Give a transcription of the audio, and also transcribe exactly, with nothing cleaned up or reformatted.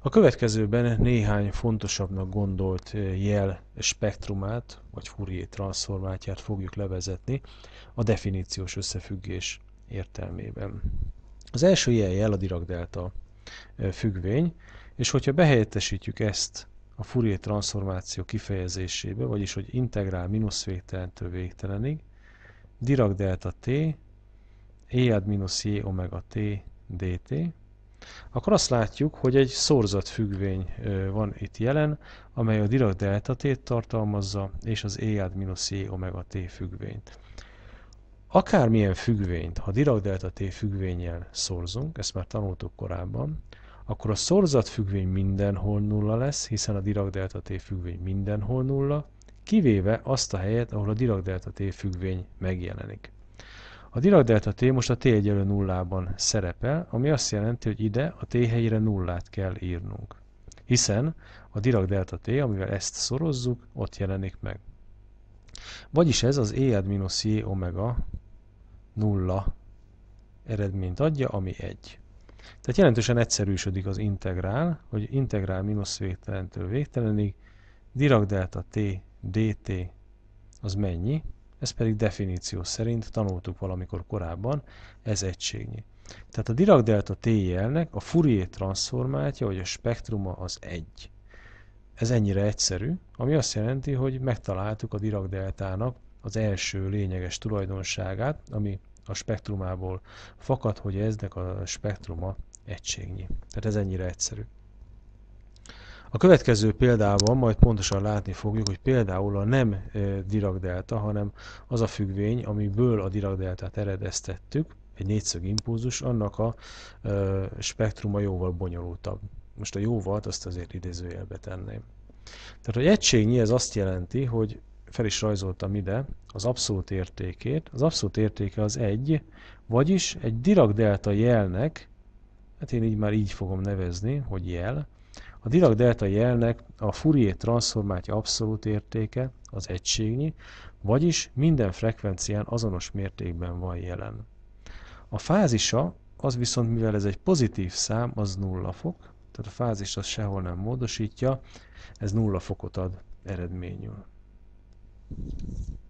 A következőben néhány fontosabbnak gondolt jel spektrumát, vagy Fourier transzformációt fogjuk levezetni a definíciós összefüggés értelmében. Az első ilyen jel a Dirac-delta függvény, és hogyha behelyettesítjük ezt a Fourier transzformáció kifejezésébe, vagyis hogy integrál mínusz végtelentől végtelenig, Dirac-delta t, e ad mínusz j omega t dt, akkor azt látjuk, hogy egy szorzat függvény van itt jelen, amely a Dirac-delta t tartalmazza, és az e ad mínusz j omega t függvényt. Akármilyen függvényt, ha Dirac-delta t függvénnyel szorzunk, ezt már tanultuk korábban, akkor a szorzat függvény mindenhol nulla lesz, hiszen a Dirac-delta t függvény mindenhol nulla, kivéve azt a helyet, ahol a Dirac-delta t függvény megjelenik. A Dirac-delta t most a t egyenlő nullában szerepel, ami azt jelenti, hogy ide a t helyére nullát kell írnunk. Hiszen a Dirac-delta t, amivel ezt szorozzuk, ott jelenik meg. Vagyis ez az e ad mínusz j omega nulla eredményt adja, ami egy. Tehát jelentősen egyszerűsödik az integrál, hogy integrál mínusz végtelentől végtelenig, Dirac-delta t dt az mennyi? Ez pedig definíció szerint tanultuk valamikor korábban, ez egységnyi. Tehát a Dirac-delta t jelnek a Fourier transzformátja, vagy a spektruma az egy. Ez ennyire egyszerű, ami azt jelenti, hogy megtaláltuk a Dirac-deltának az első lényeges tulajdonságát, ami a spektrumából fakad, hogy eznek a spektruma egységnyi. Tehát ez ennyire egyszerű. A következő példában majd pontosan látni fogjuk, hogy például a nem Dirac-delta, hanem az a függvény, amiből a Dirac-deltát eredeztettük, egy négyszög impulzus, annak a ö, spektruma jóval bonyolultabb. Most a jóvalt azt azért idézőjelbe tenném. Tehát, hogy egységnyi, ez azt jelenti, hogy fel is rajzoltam ide az abszolút értékét. Az abszolút értéke az egy, vagyis egy Dirac-delta jelnek, hát én így már így fogom nevezni, hogy jel, a Dirac-delta jelnek a Fourier transzformátja abszolút értéke az egységnyi, vagyis minden frekvencián azonos mértékben van jelen. A fázisa, az viszont, mivel ez egy pozitív szám, az nulla fok, tehát a fázist az sehol nem módosítja, ez nulla fokot ad eredményül.